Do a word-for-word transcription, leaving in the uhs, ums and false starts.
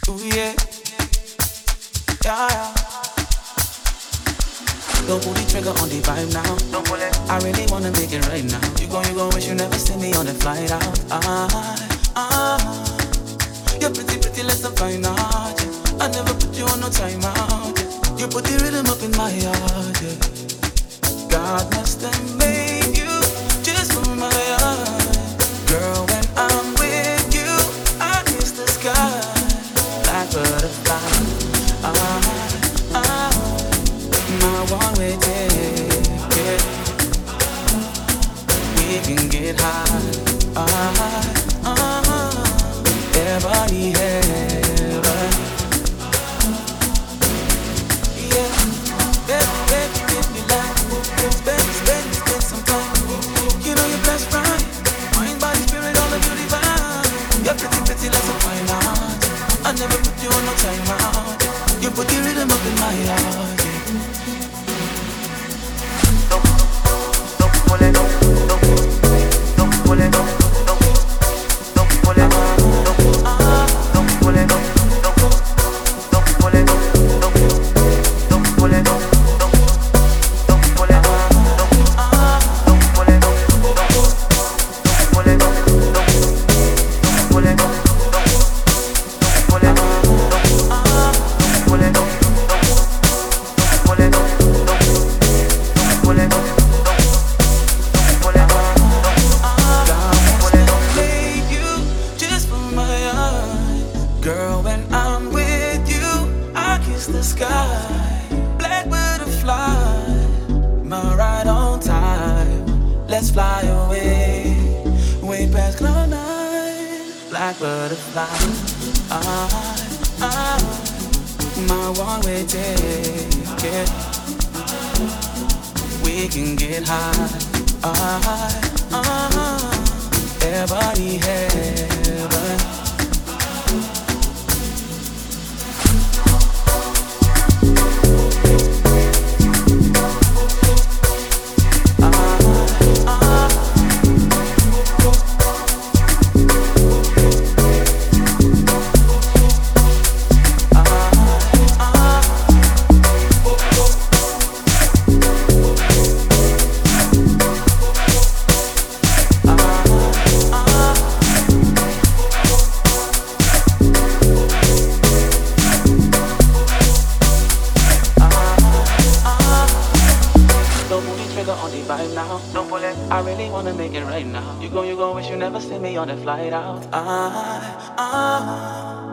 Ooh yeah, yeah, yeah. Don't pull the trigger on the vibe now. Don't pull it. I really wanna make it right now. You gon' you gon' wish you never sent me on the flight out. Ah, ah. You're pretty, pretty, let's find out. Yeah. I never put you on no time out. Yeah. You put the rhythm up in my heart. Yeah. God must have made you just for my heart. Girl, when I'm with you, I kiss the sky like butterfly. Ah, ah. My one-way ticket. We can get high, uh, uh, everybody heaven. Yeah, baby, baby, give me life. Spend, spend, spend some time. You know you're best friend. Mind, body, spirit, all of you divine. You're pretty, pretty like some fine art. I never put you on no time out. You put the rhythm up in my heart. Girl, when I'm with you, I kiss the sky. Black butterfly, my ride on time. Let's fly away, way past cloud nine. Black butterfly, I, I, my one-way ticket. We can get high, I, I, everybody heaven. On the vibe now, don't pull it. I really wanna make it right now. You gon' you gon' wish you never sent me on the flight out. Ah, ah.